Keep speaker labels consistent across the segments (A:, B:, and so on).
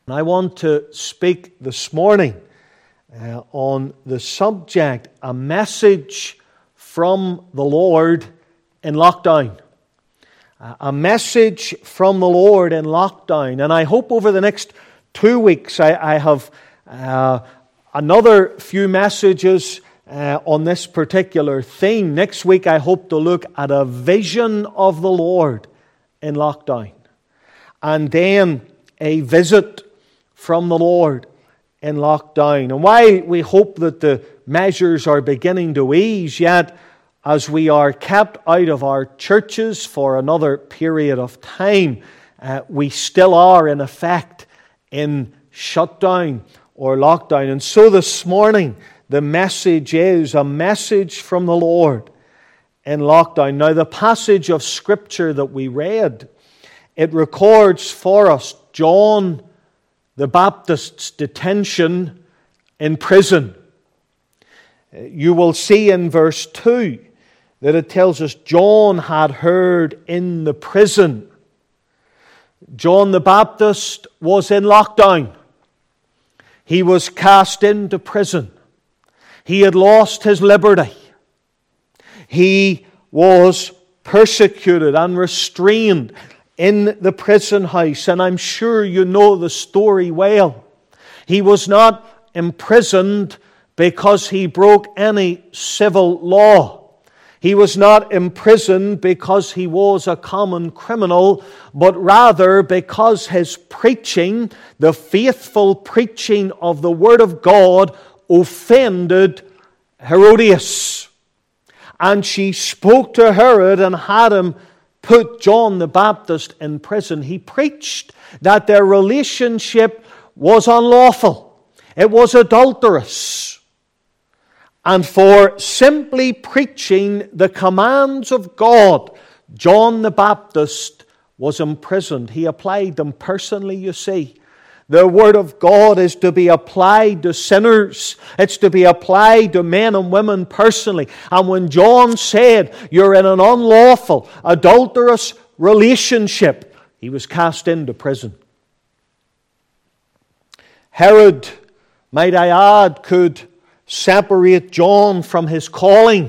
A: And I want to speak this morning on the subject, a message from the Lord in lockdown. A message from the Lord in lockdown. And I hope over the next 2 weeks I have another few messages on this particular theme. Next week I hope to look at a vision of the Lord in lockdown. And then a visit from the Lord in lockdown. And while we hope that the measures are beginning to ease, yet as we are kept out of our churches for another period of time, we still are in effect in shutdown or lockdown. And so this morning, the message is a message from the Lord in lockdown. Now, the passage of Scripture that we read, it records for us John the Baptist's detention in prison. You will see in verse 2 that it tells us John had heard in the prison. John the Baptist was in lockdown. He was cast into prison. He had lost his liberty. He was persecuted and restrained in the prison house, and I'm sure you know the story well. He was not imprisoned because he broke any civil law. He was not imprisoned because he was a common criminal, but rather because his preaching, the faithful preaching of the Word of God, offended Herodias. And she spoke to Herod and had him put John the Baptist in prison. He preached that their relationship was unlawful. It was adulterous. And for simply preaching the commands of God, John the Baptist was imprisoned. He applied them personally, you see. The Word of God is to be applied to sinners. It's to be applied to men and women personally. And when John said, you're in an unlawful, adulterous relationship, he was cast into prison. Herod, might I add, could separate John from his calling.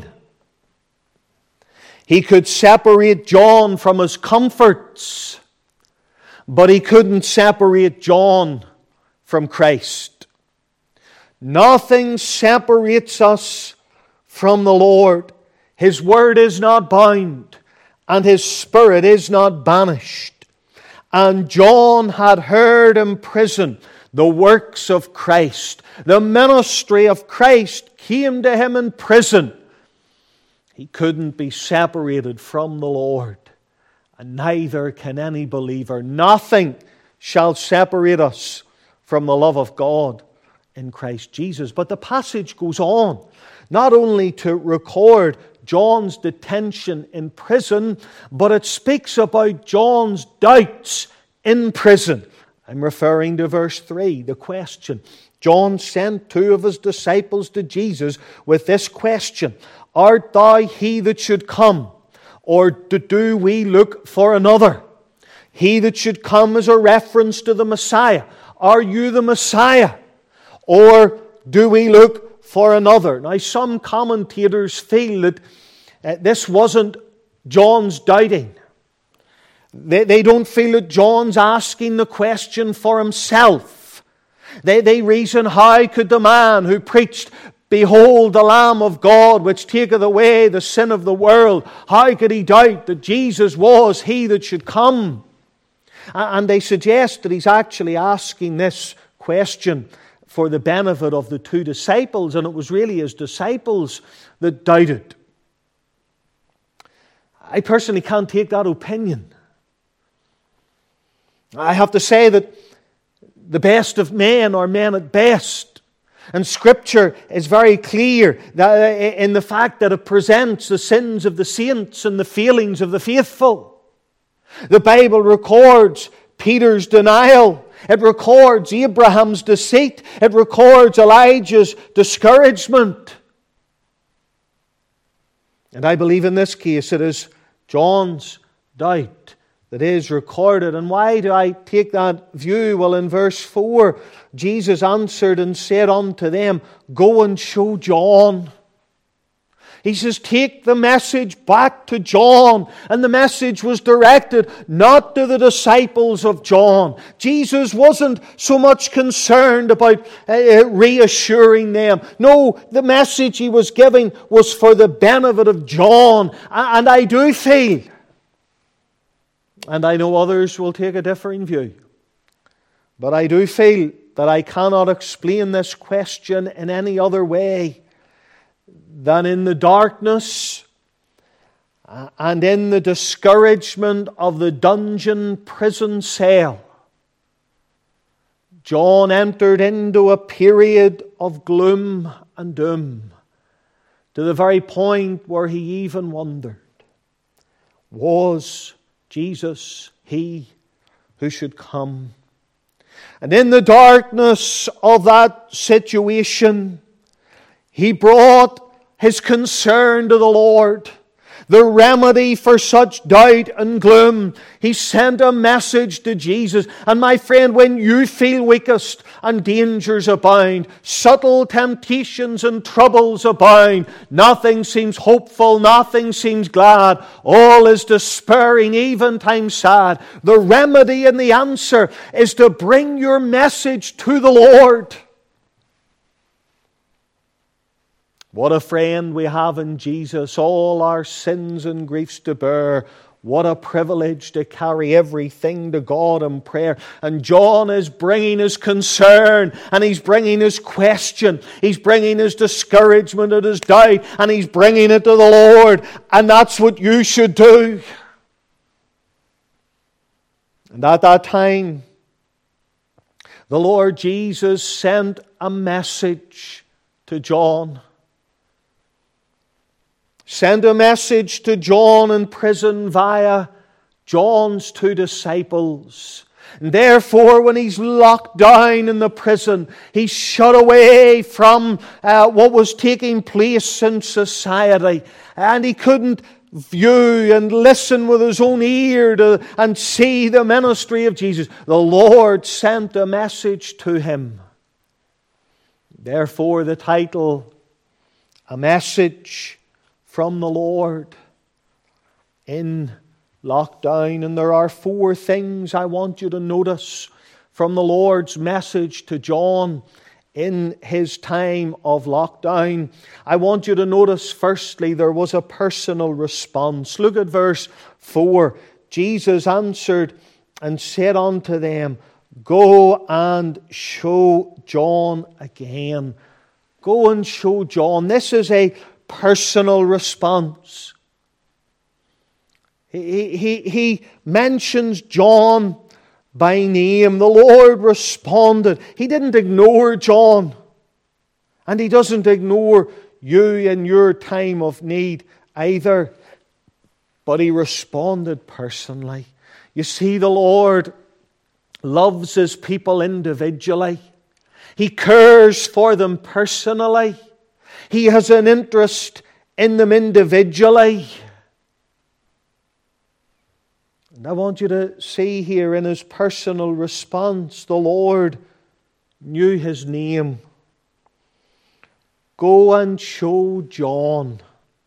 A: He could separate John from his comforts. But he couldn't separate John from Christ. Nothing separates us from the Lord. His Word is not bound, and His Spirit is not banished. And John had heard in prison the works of Christ. The ministry of Christ came to him in prison. He couldn't be separated from the Lord. And neither can any believer. Nothing shall separate us from the love of God in Christ Jesus. But the passage goes on, not only to record John's detention in prison, but it speaks about John's doubts in prison. I'm referring to verse 3, the question. John sent 2 of his disciples to Jesus with this question, art thou he that should come? Or do we look for another? He that should come is a reference to the Messiah. Are you the Messiah? Or do we look for another? Now, some commentators feel that this wasn't John's doubting. They don't feel that John's asking the question for himself. They reason, how could the man who preached, behold the Lamb of God which taketh away the sin of the world, how could he doubt that Jesus was he that should come? And they suggest that he's actually asking this question for the benefit of the 2 disciples, and it was really his disciples that doubted. I personally can't take that opinion. I have to say that the best of men are men at best. And Scripture is very clear that in the fact that it presents the sins of the saints and the failings of the faithful. The Bible records Peter's denial. It records Abraham's deceit. It records Elijah's discouragement. And I believe in this case it is John's doubt that is recorded. And why do I take that view? Well, in verse 4, Jesus answered and said unto them, Go and show John. He says, take the message back to John. And the message was directed not to the disciples of John. Jesus wasn't so much concerned about reassuring them. No, the message He was giving was for the benefit of John. And I do feel, and I know others will take a differing view, but I do feel that I cannot explain this question in any other way than in the darkness and in the discouragement of the dungeon prison cell. John entered into a period of gloom and doom, to the very point where he even wondered, was Jesus He who should come? And in the darkness of that situation, he brought his concern to the Lord. The remedy for such doubt and gloom. He sent a message to Jesus. And my friend, when you feel weakest and dangers abound, subtle temptations and troubles abound, nothing seems hopeful, nothing seems glad, all is despairing, even time sad. The remedy and the answer is to bring your message to the Lord. What a friend we have in Jesus, all our sins and griefs to bear. What a privilege to carry everything to God in prayer. And John is bringing his concern, and he's bringing his question. He's bringing his discouragement and his doubt, and he's bringing it to the Lord. And that's what you should do. And at that time, the Lord Jesus sent a message to John. Send a message to John in prison via John's two disciples. And therefore, when he's locked down in the prison, he's shut away from what was taking place in society. And he couldn't view and listen with his own ear and see the ministry of Jesus. The Lord sent a message to him. Therefore, the title, A Message from the Lord in lockdown. And there are four things I want you to notice from the Lord's message to John in his time of lockdown. I want you to notice, firstly, there was a personal response. Look at verse 4. Jesus answered and said unto them, Go and show John again. Go and show John. This is a personal response. He mentions John by name. The Lord responded. He didn't ignore John. And He doesn't ignore you in your time of need either. But He responded personally. You see, the Lord loves His people individually. He cares for them personally. He has an interest in them individually. And I want you to see here in His personal response, the Lord knew His name. Go and show John.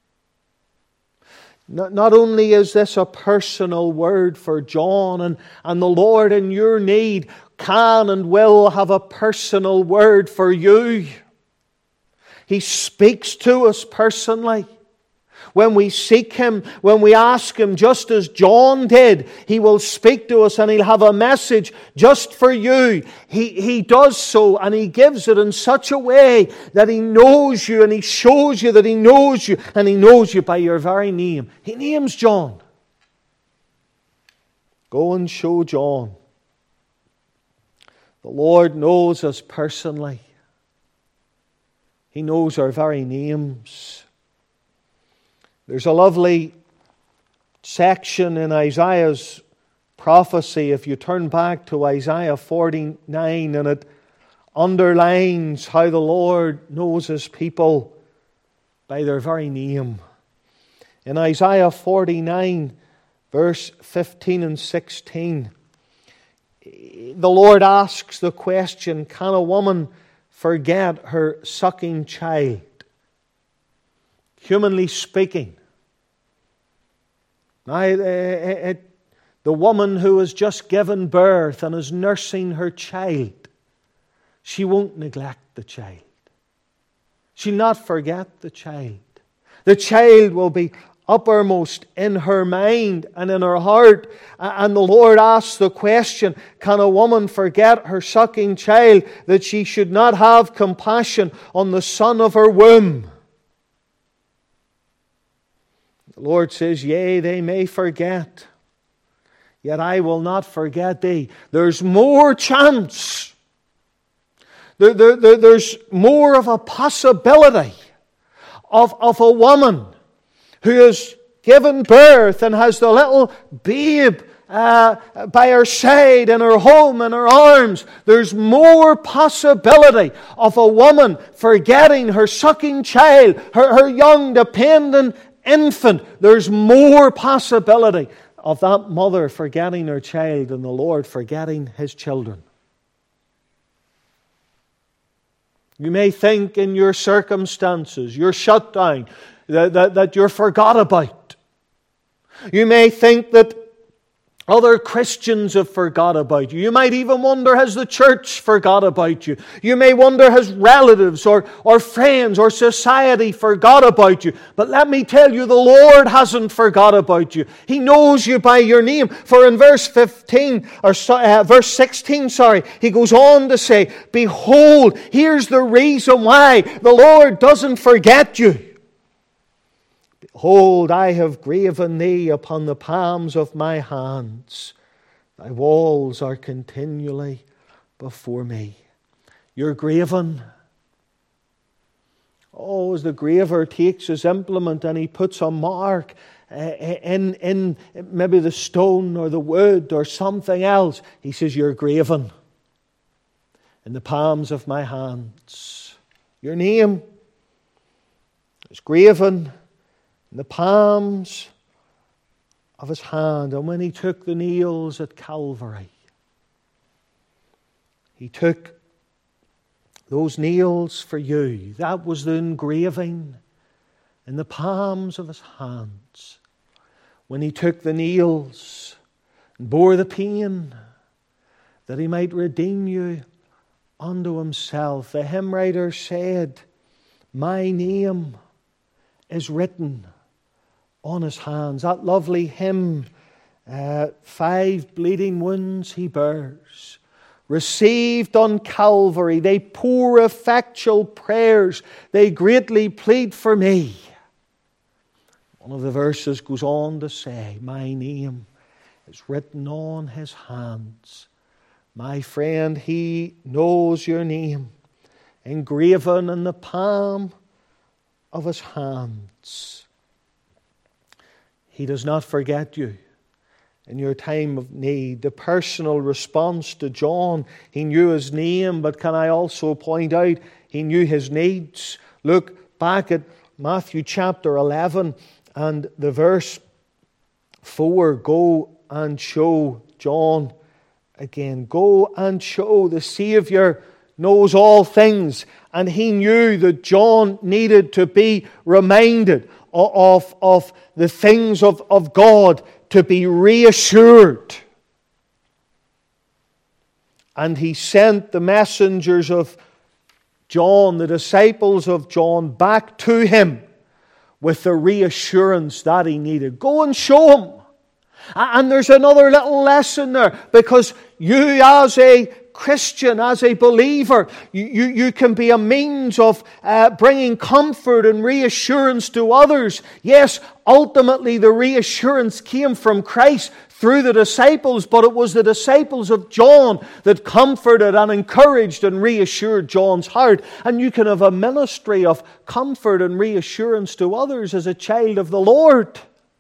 A: Not only is this a personal word for John, and the Lord in your need can and will have a personal word for you. He speaks to us personally. When we seek Him, when we ask Him, just as John did, He will speak to us and He'll have a message just for you. He does so, and He gives it in such a way that He knows you, and He shows you that He knows you, and He knows you by your very name. He names John. Go and show John. The Lord knows us personally. He knows our very names. There's a lovely section in Isaiah's prophecy, if you turn back to Isaiah 49, and it underlines how the Lord knows His people by their very name. In Isaiah 49, verse 15 and 16, the Lord asks the question, can a woman forget her sucking child? Humanly speaking, now, the woman who has just given birth and is nursing her child, she won't neglect the child. She'll not forget the child. The child will be uppermost in her mind and in her heart. And the Lord asks the question, can a woman forget her sucking child, that she should not have compassion on the son of her womb? The Lord says, yea, they may forget, yet I will not forget thee. There's more chance. There's more of a possibility of a woman who has given birth and has the little babe by her side, in her home, in her arms. There's more possibility of a woman forgetting her sucking child, her young dependent infant. There's more possibility of that mother forgetting her child than the Lord forgetting His children. You may think in your circumstances, you're shut down, that you're forgot about. You may think that other Christians have forgot about you. You might even wonder, has the church forgot about you? You may wonder, has relatives or friends or society forgot about you? But let me tell you, the Lord hasn't forgot about you. He knows you by your name. For in verse 16, He goes on to say, behold, here's the reason why the Lord doesn't forget you. Behold, I have graven thee upon the palms of my hands. Thy walls are continually before me. You're graven. Oh, as the graver takes his implement and he puts a mark in maybe the stone or the wood or something else, he says, you're graven in the palms of my hands. Your name is graven in the palms of His hand. And when He took the nails at Calvary, He took those nails for you. That was the engraving in the palms of His hands. When He took the nails and bore the pain, that He might redeem you unto Himself. The hymn writer said, my name is written on His hands. That lovely hymn, 5 bleeding wounds He bears, received on Calvary. They pour effectual prayers. They greatly plead for me. One of the verses goes on to say, my name is written on His hands. My friend, He knows your name, engraven in the palm of His hands. He does not forget you in your time of need. The personal response to John, he knew his name, but can I also point out, he knew his needs. Look back at Matthew chapter 11 and the verse 4. Go and show John again. Go and show. The Savior knows all things, and he knew that John needed to be reminded of the things of God, to be reassured. And he sent the messengers of John, the disciples of John, back to him with the reassurance that he needed. Go and show him. And there's another little lesson there, because you as a Christian, as a believer, you can be a means of bringing comfort and reassurance to others. Yes, ultimately the reassurance came from Christ through the disciples, but it was the disciples of John that comforted and encouraged and reassured John's heart. And you can have a ministry of comfort and reassurance to others as a child of the Lord.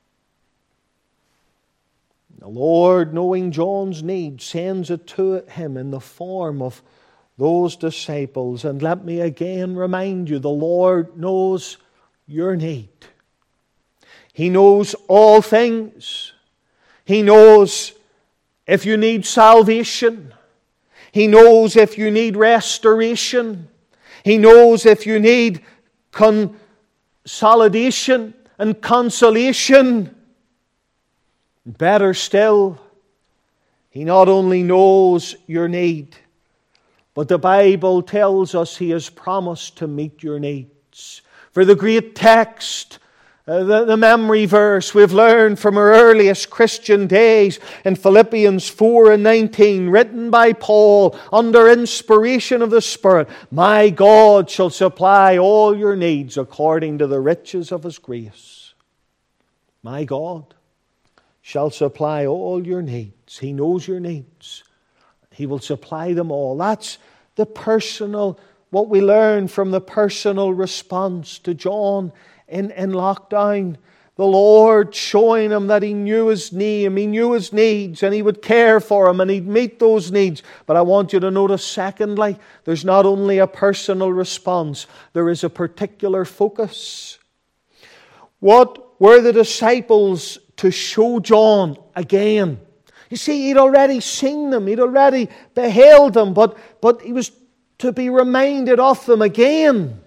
A: The Lord, knowing John's need, sends it to him in the form of those disciples. And let me again remind you, the Lord knows your need. He knows all things. He knows if you need salvation. He knows if you need restoration. He knows if you need consolidation and consolation. Better still, He not only knows your need, but the Bible tells us He has promised to meet your needs. For the great text, the memory verse we've learned from our earliest Christian days in Philippians 4:19, written by Paul under inspiration of the Spirit, "My God shall supply all your needs according to the riches of His grace." My God shall supply all your needs. He knows your needs. He will supply them all. That's the personal, what we learn from the personal response to John in lockdown. The Lord showing him that He knew his name, He knew his needs, and He would care for him and He'd meet those needs. But I want you to notice, secondly, there's not only a personal response, there is a particular focus. What were the disciples to show John again? You see, he'd already seen them, he'd already beheld them, but he was to be reminded of them again.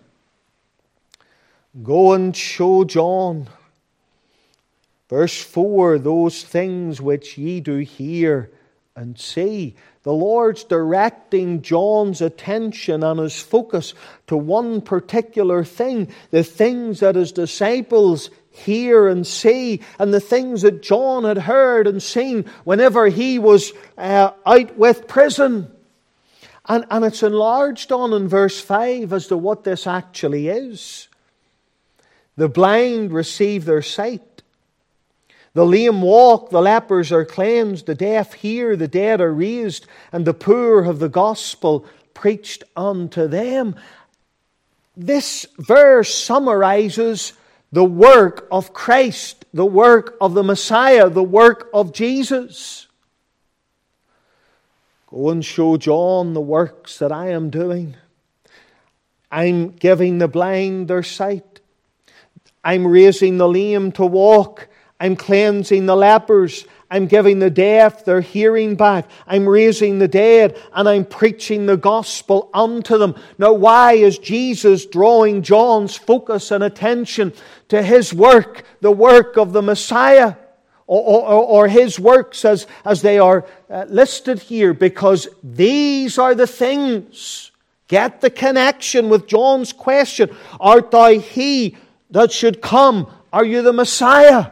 A: Go and show John. Verse 4, those things which ye do hear and see. The Lord's directing John's attention and his focus to one particular thing, the things that his disciples hear and see, and the things that John had heard and seen whenever he was out with prison. And it's enlarged on in verse 5 as to what this actually is. The blind receive their sight. The lame walk, the lepers are cleansed, the deaf hear, the dead are raised, and the poor have the gospel preached unto them. This verse summarizes the work of Christ, the work of the Messiah, the work of Jesus. Go and show John the works that I am doing. I'm giving the blind their sight. I'm raising the lame to walk. I'm cleansing the lepers. I'm giving the deaf their hearing back. I'm raising the dead, and I'm preaching the gospel unto them. Now, why is Jesus drawing John's focus and attention to His work, the work of the Messiah, or His works as they are listed here? Because these are the things. Get the connection with John's question. Art thou He that should come? Are you the Messiah?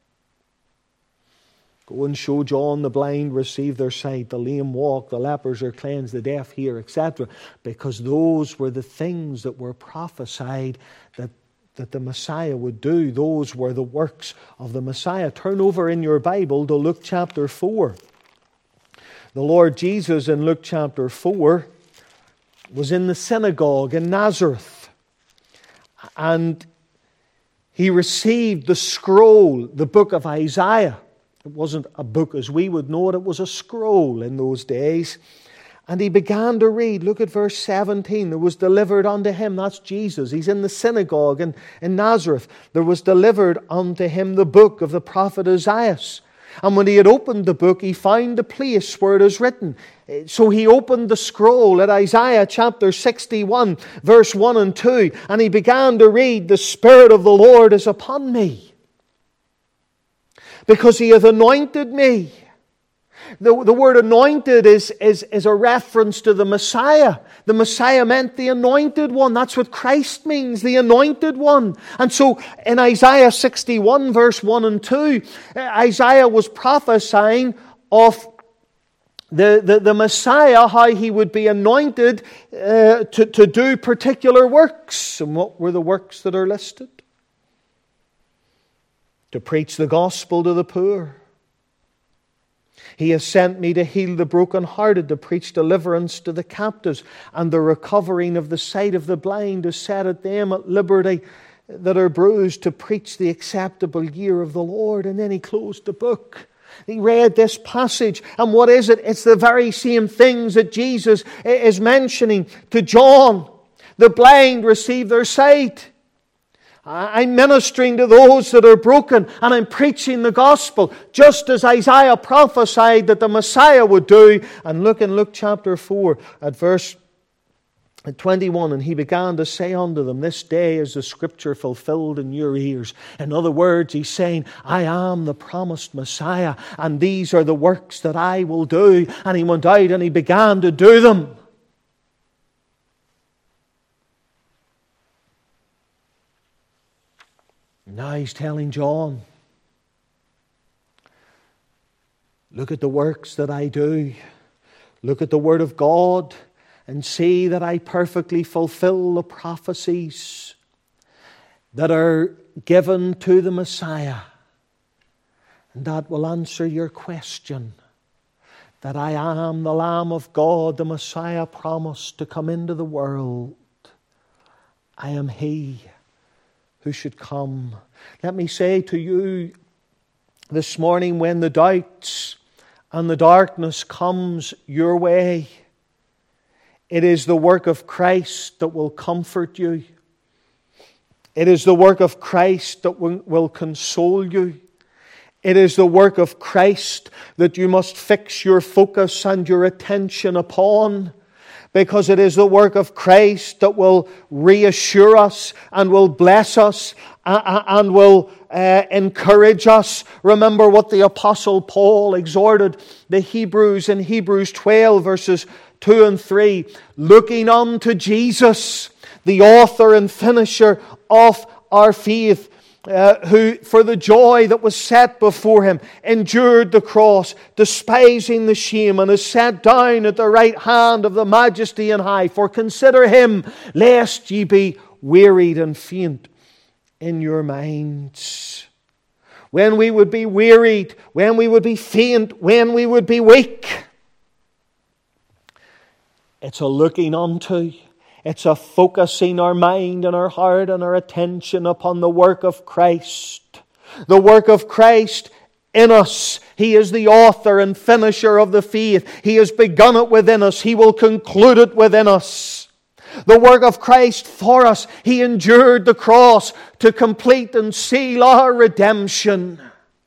A: Go and show John the blind receive their sight, the lame walk, the lepers are cleansed, the deaf hear, etc. Because those were the things that were prophesied that the Messiah would do. Those were the works of the Messiah. Turn over in your Bible to Luke chapter 4. The Lord Jesus in Luke chapter 4 was in the synagogue in Nazareth. And He received the scroll, the book of Isaiah. It wasn't a book as we would know it. It was a scroll in those days. And He began to read. Look at verse 17. There was delivered unto Him. That's Jesus. He's in the synagogue in Nazareth. There was delivered unto Him the book of the prophet Isaiah. And when He had opened the book, He found the place where it is written. So He opened the scroll at Isaiah chapter 61, verse 1 and 2. And He began to read, "The Spirit of the Lord is upon me, because He hath anointed me." The word anointed is a reference to the Messiah. The Messiah meant the anointed one. That's what Christ means, the anointed one. And so in Isaiah 61 verse 1 and 2, Isaiah was prophesying of the Messiah, how He would be anointed to do particular works. And what were the works that are listed? To preach the gospel to the poor. He has sent me to heal the brokenhearted, to preach deliverance to the captives, and the recovering of the sight of the blind, to set at them at liberty that are bruised, to preach the acceptable year of the Lord. And then He closed the book. He read this passage, and what is it? It's the very same things that Jesus is mentioning to John. The blind receive their sight. I'm ministering to those that are broken, and I'm preaching the gospel, just as Isaiah prophesied that the Messiah would do. And look in Luke chapter 4 at verse 21, and he began to say unto them, this day is the scripture fulfilled in your ears. In other words, he's saying, I am the promised Messiah, and these are the works that I will do. And he went out and he began to do them. Now he's telling John, look at the works that I do. Look at the Word of God and see that I perfectly fulfill the prophecies that are given to the Messiah. And that will answer your question, that I am the Lamb of God, the Messiah promised to come into the world. I am He who should come. Let me say to you this morning, when the doubts and the darkness comes your way, it is the work of Christ that will comfort you. It is the work of Christ that will console you. It is the work of Christ that you must fix your focus and your attention upon, because it is the work of Christ that will reassure us and will bless us and will encourage us. Remember what the Apostle Paul exhorted the Hebrews in Hebrews 12 verses 2 and 3. Looking unto Jesus, the author and finisher of our faith, who for the joy that was set before Him endured the cross, despising the shame, and is set down at the right hand of the Majesty on high. For consider Him, lest ye be wearied and faint in your minds. When we would be wearied, when we would be faint, when we would be weak, it's a looking unto, it's a focusing our mind and our heart and our attention upon the work of Christ. The work of Christ in us. He is the author and finisher of the faith. He has begun it within us. He will conclude it within us. The work of Christ for us. He endured the cross to complete and seal our redemption.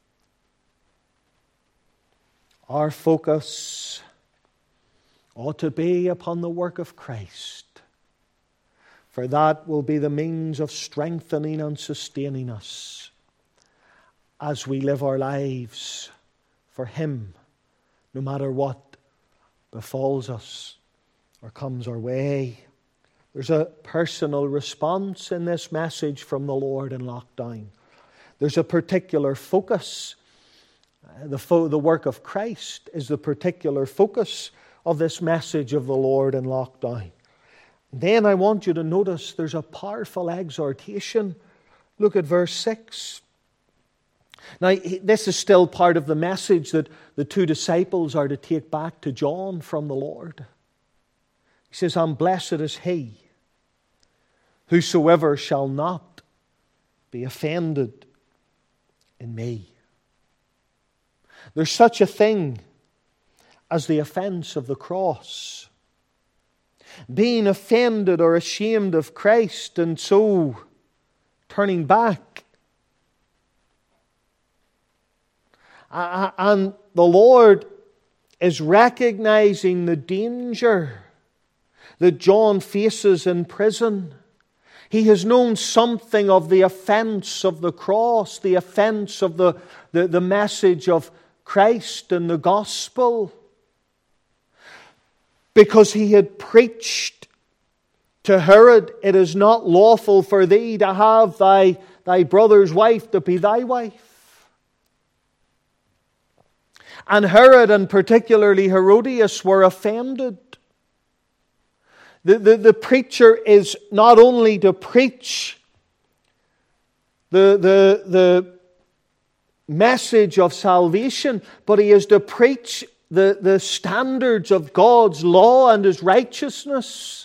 A: Our focus ought to be upon the work of Christ, for that will be the means of strengthening and sustaining us as we live our lives for Him, no matter what befalls us or comes our way. There's a personal response in this message from the Lord in lockdown. There's a particular focus. The work of Christ is the particular focus of this message of the Lord in lockdown. Then I want you to notice there's a powerful exhortation. Look at verse 6. Now, this is still part of the message that the two disciples are to take back to John from the Lord. He says, and blessed is he whosoever shall not be offended in me. There's such a thing as the offense of the cross. Being offended or ashamed of Christ and so turning back. And the Lord is recognizing the danger that John faces in prison. He has known something of the offense of the cross, the offense of the message of Christ and the gospel. Because he had preached to Herod, it is not lawful for thee to have thy brother's wife to be thy wife. And Herod, and particularly Herodias, were offended. The preacher is not only to preach the message of salvation, but he is to preach the standards of God's law and His righteousness.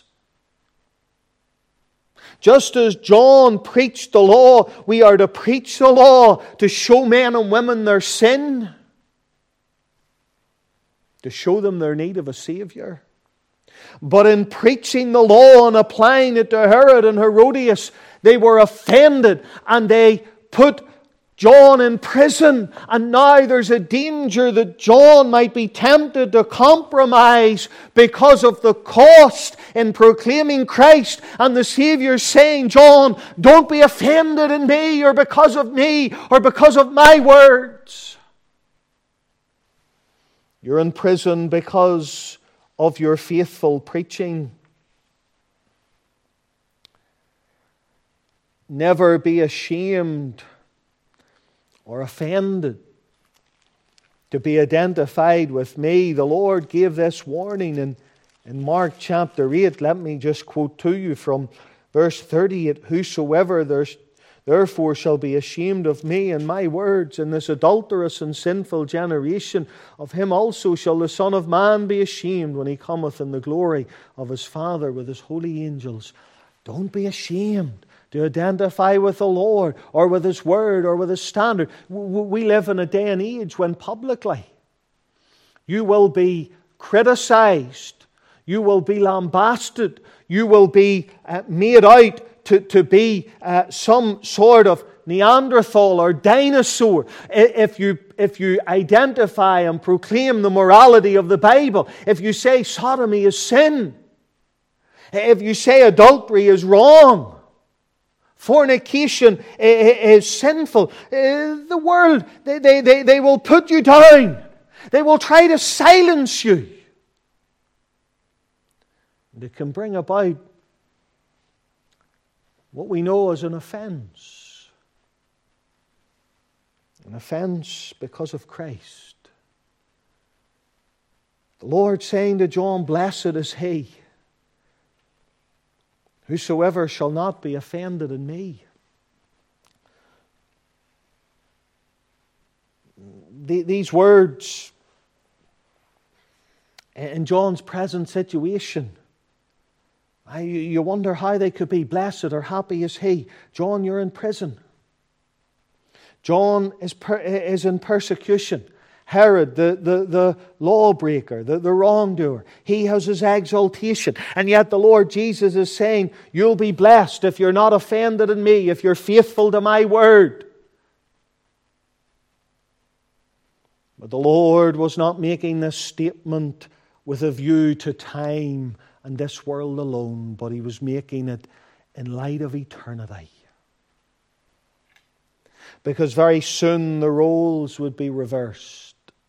A: Just as John preached the law, we are to preach the law to show men and women their sin, to show them their need of a Savior. But in preaching the law and applying it to Herod and Herodias, they were offended and they put John in prison. And now there's a danger that John might be tempted to compromise because of the cost in proclaiming Christ. And the Savior saying, John, don't be offended in me or because of me or because of my words. You're in prison because of your faithful preaching. Never be ashamed or offended to be identified with me. The Lord gave this warning in Mark chapter 8. Let me just quote to you from verse 38. Whosoever therefore shall be ashamed of me and my words in this adulterous and sinful generation, of him also shall the Son of Man be ashamed when he cometh in the glory of his Father with his holy angels. Don't be ashamed to identify with the Lord or with His Word or with His standard. We live in a day and age when publicly you will be criticized, you will be lambasted, you will be made out to be some sort of Neanderthal or dinosaur if you identify and proclaim the morality of the Bible. If you say sodomy is sin, if you say adultery is wrong, fornication is sinful, the world, they will put you down. They will try to silence you. And it can bring about what we know as an offense. An offense because of Christ. The Lord saying to John, blessed is he whosoever shall not be offended in me. These words in John's present situation, you wonder how they could be blessed or happy as he. John, you're in prison. John is in persecution. Herod, the lawbreaker, the wrongdoer, he has his exaltation. And yet the Lord Jesus is saying, you'll be blessed if you're not offended in me, if you're faithful to my word. But the Lord was not making this statement with a view to time and this world alone, but He was making it in light of eternity. Because very soon the roles would be reversed.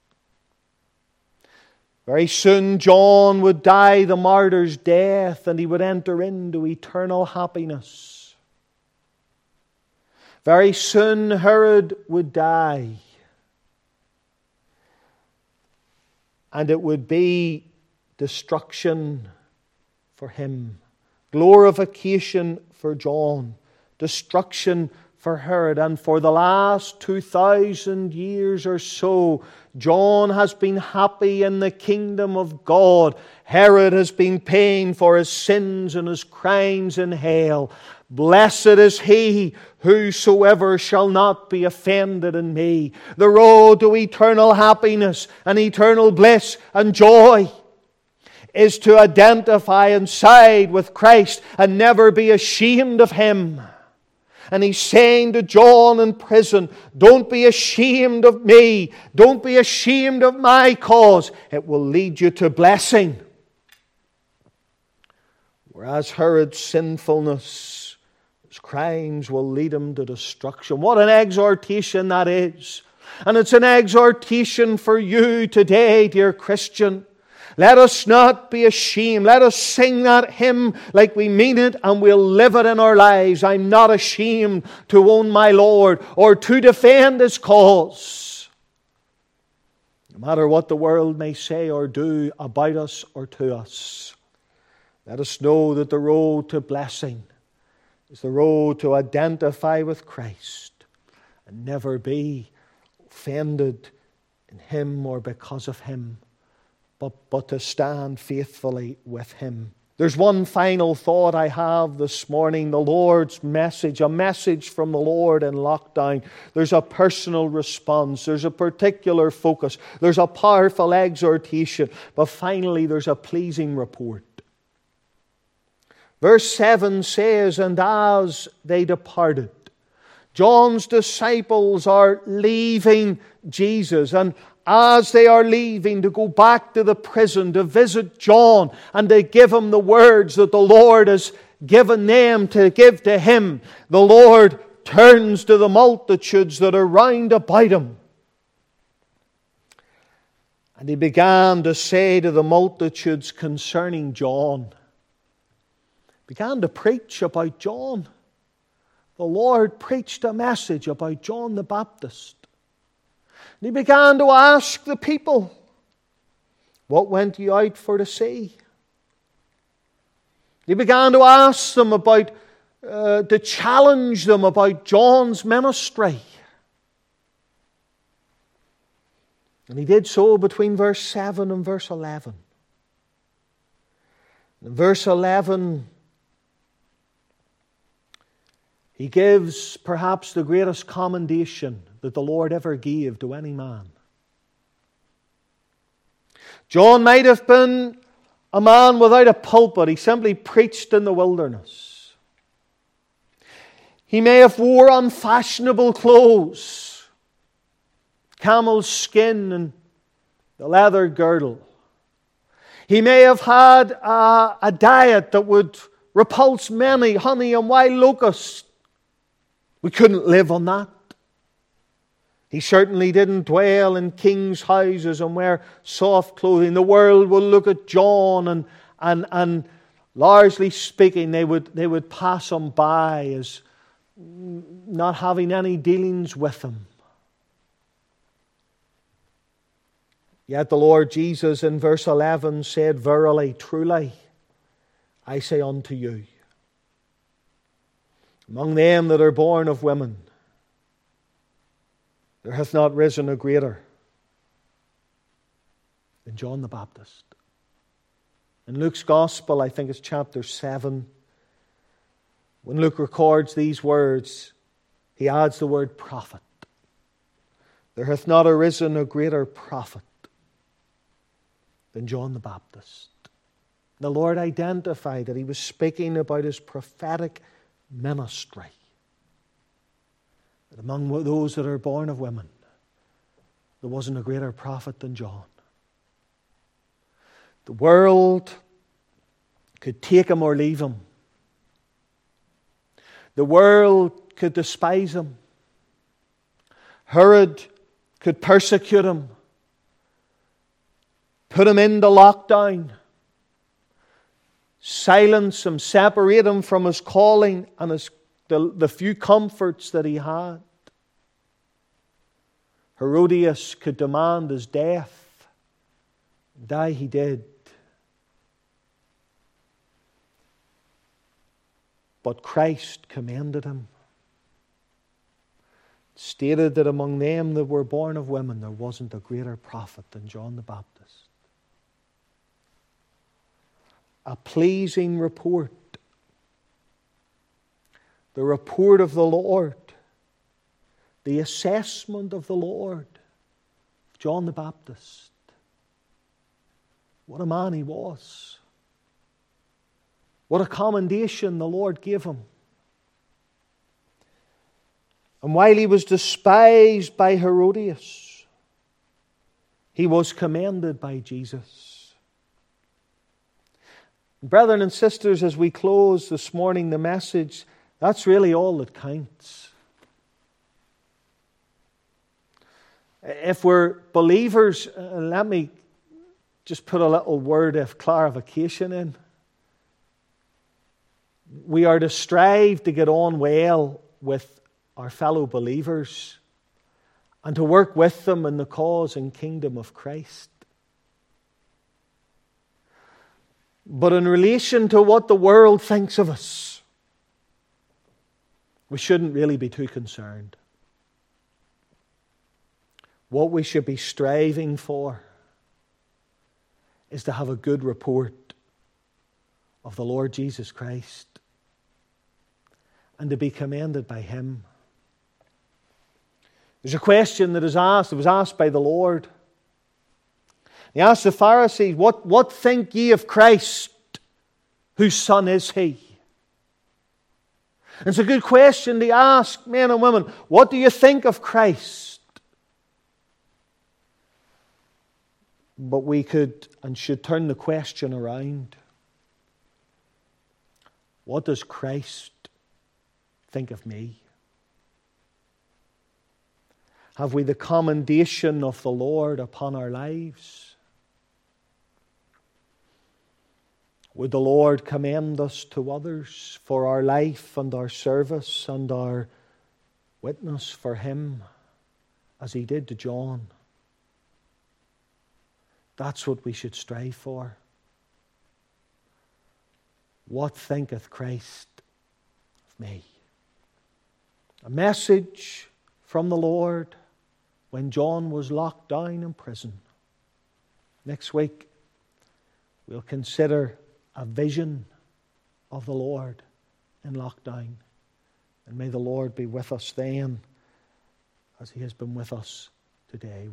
A: Very soon John would die the martyr's death and he would enter into eternal happiness. Very soon Herod would die. And it would be destruction for him. Glorification for John. Destruction for Herod. And for the last 2,000 years or so, John has been happy in the kingdom of God. Herod has been paying for his sins and his crimes in hell. Blessed is he whosoever shall not be offended in me. The road to eternal happiness and eternal bliss and joy is to identify and side with Christ and never be ashamed of Him. And He's saying to John in prison, don't be ashamed of me. Don't be ashamed of my cause. It will lead you to blessing. Whereas Herod's sinfulness, his crimes will lead him to destruction. What an exhortation that is. And it's an exhortation for you today, dear Christian. Let us not be ashamed. Let us sing that hymn like we mean it and we'll live it in our lives. I'm not ashamed to own my Lord or to defend His cause. No matter what the world may say or do about us or to us, let us know that the road to blessing is the road to identify with Christ and never be offended in Him or because of Him. But to stand faithfully with Him. There's one final thought I have this morning. The Lord's message, a message from the Lord in lockdown. There's a personal response. There's a particular focus. There's a powerful exhortation. But finally, there's a pleasing report. Verse 7 says, "And as they departed," John's disciples are leaving Jesus. And as they are leaving to go back to the prison to visit John and to give him the words that the Lord has given them to give to him, the Lord turns to the multitudes that are round about him. And he began to say to the multitudes concerning John, began to preach about John. The Lord preached a message about John the Baptist. And he began to ask the people, "What went you out for to see?" He began to ask them about, to challenge them about John's ministry. And he did so between verse 7 and verse 11. In verse 11, he gives perhaps the greatest commendation that the Lord ever gave to any man. John might have been a man without a pulpit. He simply preached in the wilderness. He may have wore unfashionable clothes, camel's skin and the leather girdle. He may have had a diet that would repulse many, honey and wild locusts. We couldn't live on that. He certainly didn't dwell in kings' houses and wear soft clothing. The world will look at John and largely speaking, they would pass him by as not having any dealings with him. Yet the Lord Jesus in verse 11 said, "Verily, truly, I say unto you, among them that are born of women, there hath not risen a greater than John the Baptist." In Luke's Gospel, I think it's chapter 7, when Luke records these words, he adds the word prophet. There hath not arisen a greater prophet than John the Baptist. The Lord identified that he was speaking about his prophetic ministry. That among those that are born of women, there wasn't a greater prophet than John. The world could take him or leave him. The world could despise him. Herod could persecute him, put him into lockdown, silence him, separate him from his calling and the few comforts that he had. Herodias could demand his death. Die he did. But Christ commended him. Stated that among them that were born of women, there wasn't a greater prophet than John the Baptist. A pleasing report. The report of the Lord. The assessment of the Lord. John the Baptist. What a man he was. What a commendation the Lord gave him. And while he was despised by Herodias, he was commended by Jesus. Brethren and sisters, as we close this morning the message, that's really all that counts. If we're believers, let me just put a little word of clarification in. We are to strive to get on well with our fellow believers and to work with them in the cause and kingdom of Christ. But in relation to what the world thinks of us, we shouldn't really be too concerned. What we should be striving for is to have a good report of the Lord Jesus Christ and to be commended by Him. There's a question that is asked. It was asked by the Lord. He asked the Pharisees, What think ye of Christ? Whose son is He? It's a good question to ask men and women. What do you think of Christ? But we could and should turn the question around. What does Christ think of me? Have we the commendation of the Lord upon our lives? Would the Lord commend us to others for our life and our service and our witness for Him as He did to John? That's what we should strive for. What thinketh Christ of me? A message from the Lord when John was locked down in prison. Next week, we'll consider a vision of the Lord in lockdown. And may the Lord be with us then as He has been with us today.